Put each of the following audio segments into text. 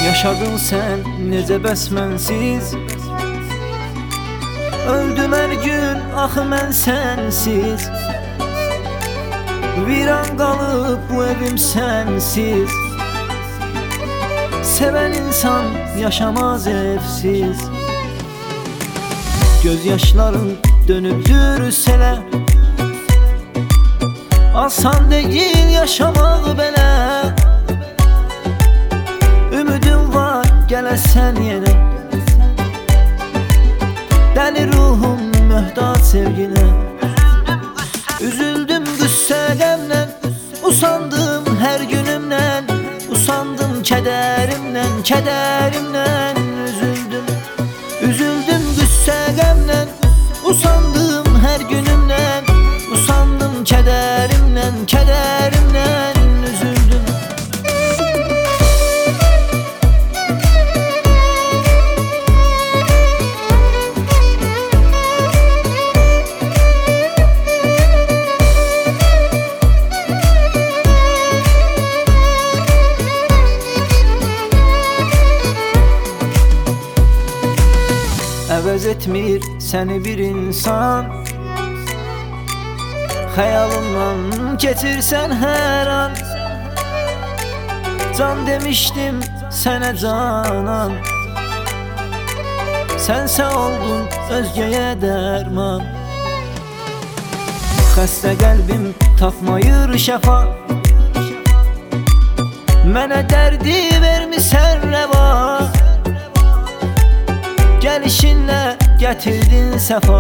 Yaşadın sen necə bəs mənsiz, öldüm hər gün axı mən sənsiz. Viran qalıb bu evim sənsiz. Sevən insan yaşamaz evsiz. Göz yaşların dönübdür selə, asan deyil yaşamaq belə. Ümidim var gələsən yenə, dəli ruhum möhtac sevginə. Üzüldüm qüssə qəmlə, usandım hər günümdən, usandım kədərimdən, kədərimdən. Üzüldüm qüssə qəmlə, usandım hər günümdən, usandım kədərimdən, kədərimdən. Üzüldüm. Əvəz etmir səni bir insan, xəyalımdan keçirsən hər an. Can demişdim sənə canan, sənsə oldun özgəyə dərman. Xəstə qəlbim tapmayır şəfa, mənə dərdi vermisən rəva. Gəlişinlə gətirdin səfa,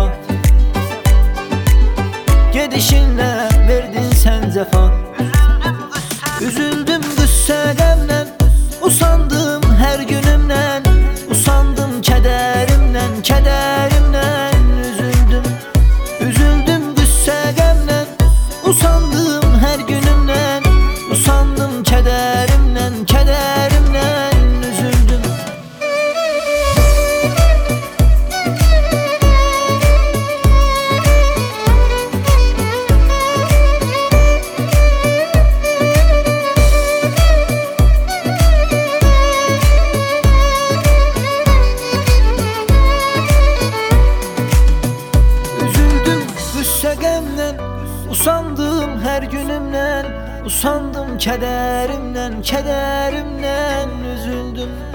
gedişinlə verdin sən cəfa. Üzüldüm qüssə qəmlə, usandım hər günümdən, usandım kədərimdən, kədərimdən. Üzüldüm qüssə qəmlə, usandım hər günümdən, usandım kədərimdən, kədərimdən. Üzüldüm. Usandım hər günümdən, usandım kədərimdən, kədərimdən. Üzüldüm.